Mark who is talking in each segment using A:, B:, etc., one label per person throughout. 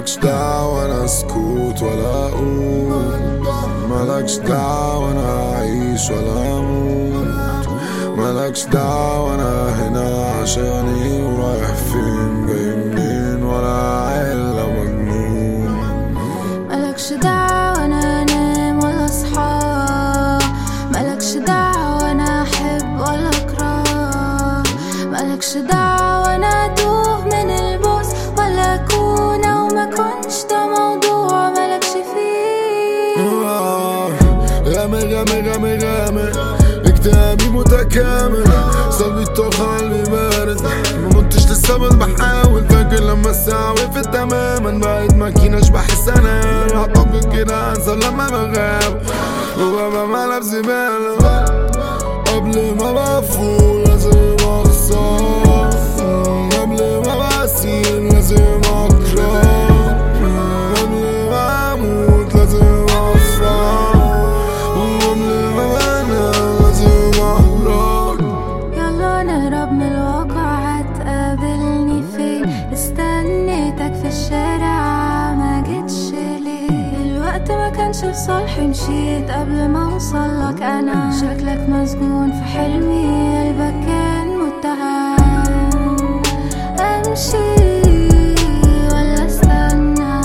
A: مالكش دعوة انا اسكت ولا اقول، مالكش دعوة انا اعيش ولا اموت، مالكش دعوة انا هنا عشان ايه ورايح فين جاي منين ولا عيلة مجنون.
B: مالكش دعوة انا انام ولا اصحى، مالكش دعوة انا احب ولا اكره، مالكش دعوة انا اتوه من البؤس ولا اكون او ما كنش، ده موضوع مالكش فيه.
A: غامق غامق غامق غامق اكتئابي متكامل، صلبي الطاقة قلبي بارد، منطش لسه بس بحاول، فاكر لما الساعة وقفت تماما بقيت ماكينة بحس انام، اعتقد كده انسى لما بغاب وببقى مقلب زبالة، قبل ما بفوق لازم اخسر، قبل ما بسير لازم اكره، قبل ما اموت لازم اصفى، وقبل ما بنام لازم اهرب.
B: يلا نهرب من الواقع، هتقابلني فين؟ استنيتك في الشارع ما جيتش ليه؟ الوقت ما كانش في صالحي، مشيت قبل ما اوصلك. انا شكلك مسجون في حلمي، قلبك كان متهم. امشي ولا استنى؟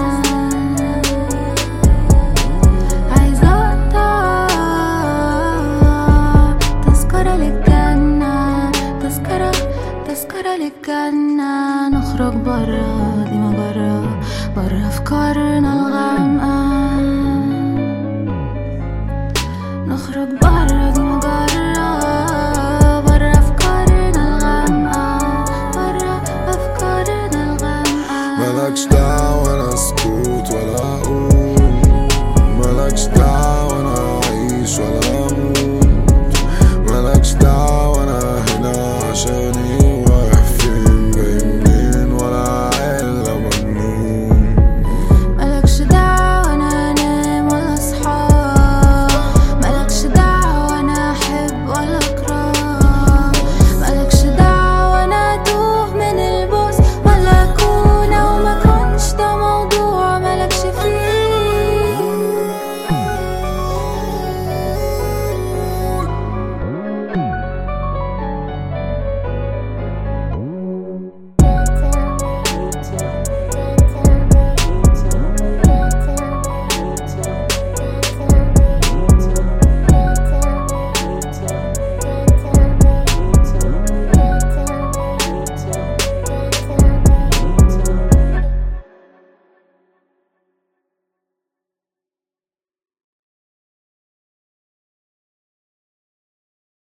B: عايزة اقطع تذكرة للجنة، تذكرة للجنة. نخرج برا دي ما برا افكارنا الغامقة، نخرج برا